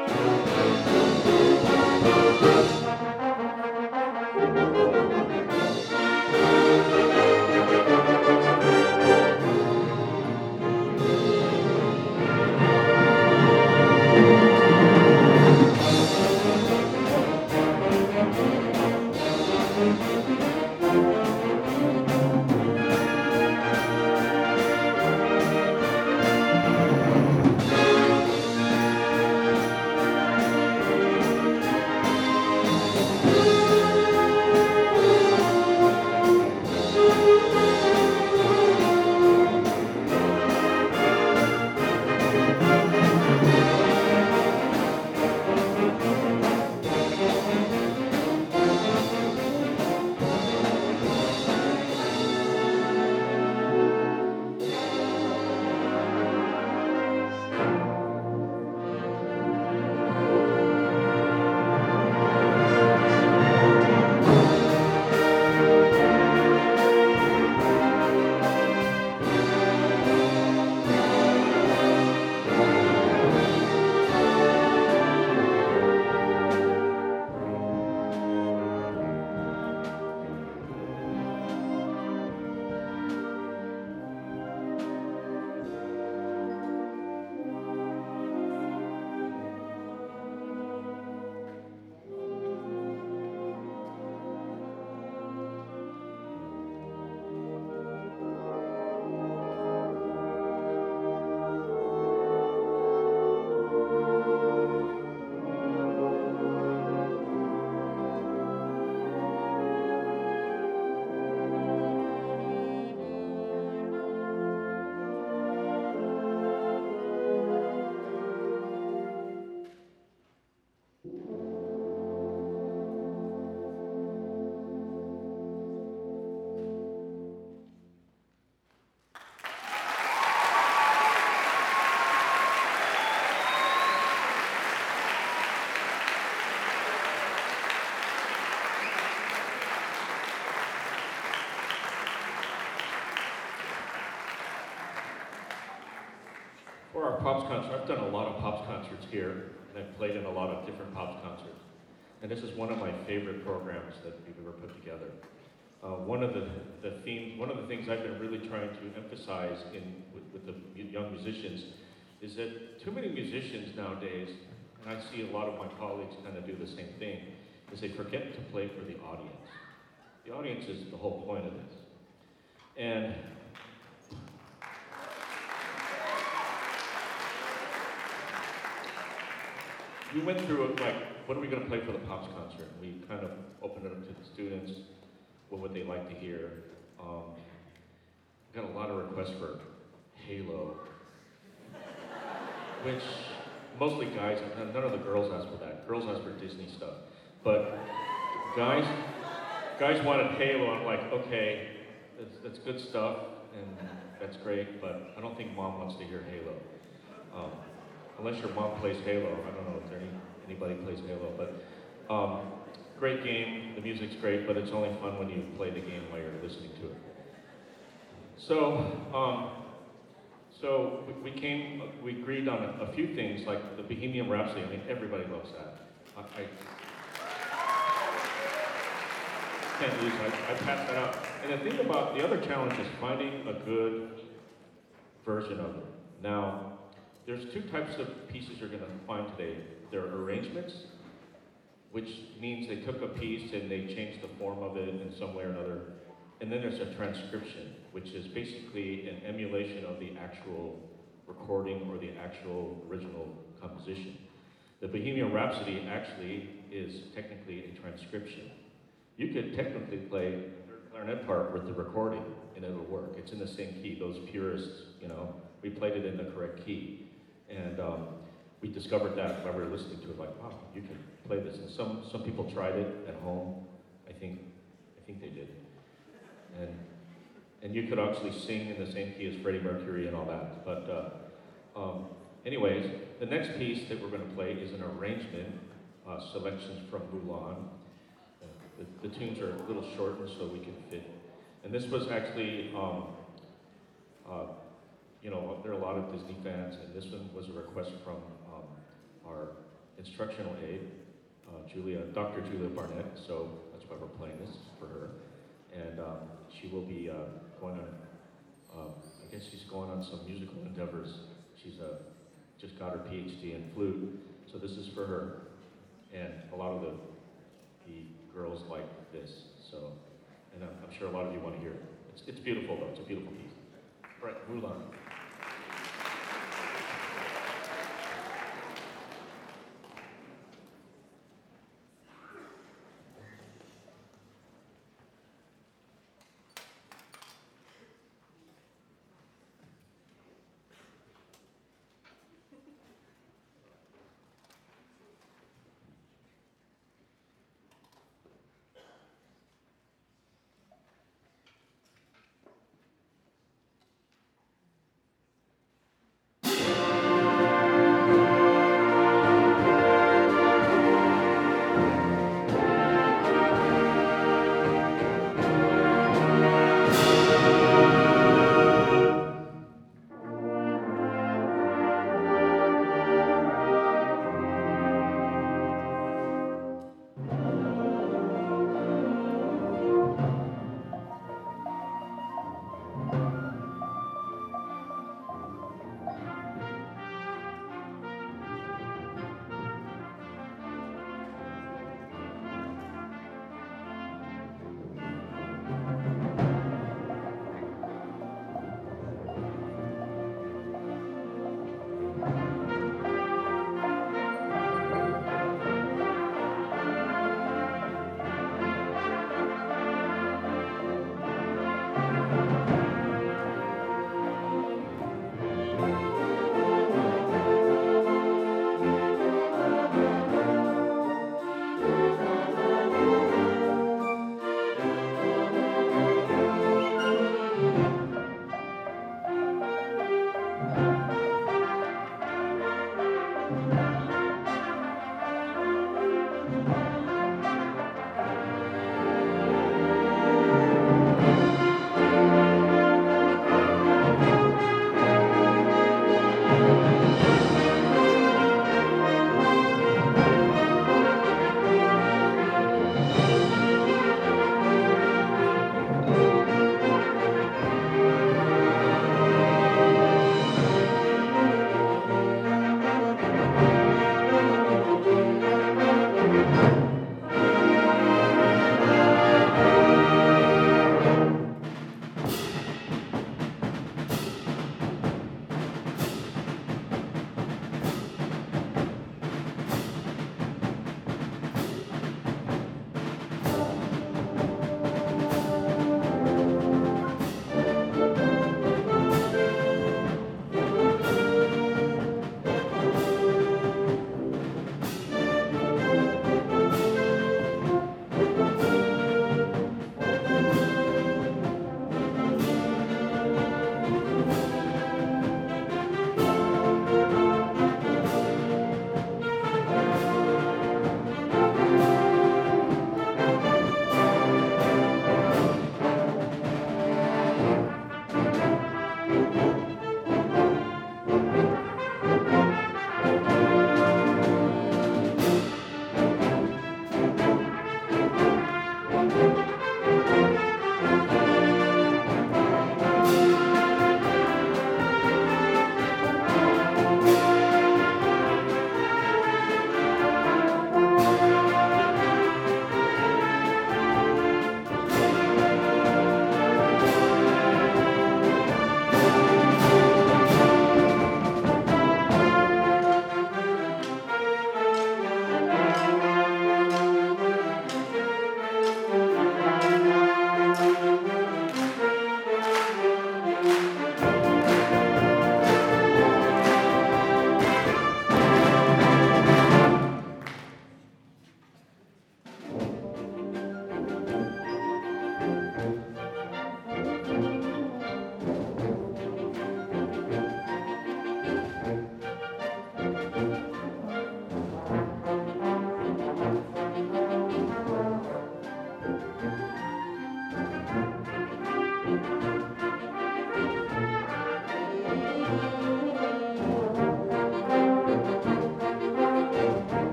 For our Pops concert, I've done a lot of Pops concerts here, and I've played in a lot of different Pops concerts. And this is one of my favorite programs that we've ever put together. One of the themes, one of the things I've been really trying to emphasize with the young musicians is that too many musicians nowadays, and I see a lot of my colleagues kind of do the same thing, is they forget to play for the audience. The audience is the whole point of this. And we went through it like, what are we going to play for the Pops concert? We kind of opened it up to the students. What would they like to hear? Got a lot of requests for Halo, which mostly guys, none of the girls asked for that. Girls asked for Disney stuff. But guys wanted Halo. I'm like, okay, that's good stuff, and that's great, but I don't think Mom wants to hear Halo. Unless your mom plays Halo. I don't know if anybody plays Halo, but great game, the music's great, but it's only fun when you play the game while you're listening to it. So we agreed on a few things, like the Bohemian Rhapsody. I mean, everybody loves that. I can't lose, I passed that out. And the thing about, the other challenge is finding a good version of it. Now, there's two types of pieces you're going to find today. There are arrangements, which means they took a piece and they changed the form of it in some way or another. And then there's a transcription, which is basically an emulation of the actual recording or the actual original composition. The Bohemian Rhapsody actually is technically a transcription. You could technically play the clarinet part with the recording and it'll work. It's in the same key. Those purists, we played it in the correct key. And we discovered that while we were listening to it, like, wow, you can play this. And some people tried it at home. I think they did. And you could actually sing in the same key as Freddie Mercury and all that. But anyways, the next piece that we're going to play is an arrangement, selections from Mulan. The tunes are a little shortened so we can fit. And this was actually, there are a lot of Disney fans, and this one was a request from our instructional aide, Dr. Julia Barnett, so that's why we're playing this for her. And she will be going on, I guess she's going on some musical endeavors. She's just got her PhD in flute, so this is for her. And a lot of the girls like this, so, and I'm sure a lot of you want to hear it. It's beautiful though, it's a beautiful piece. All right, Mulan.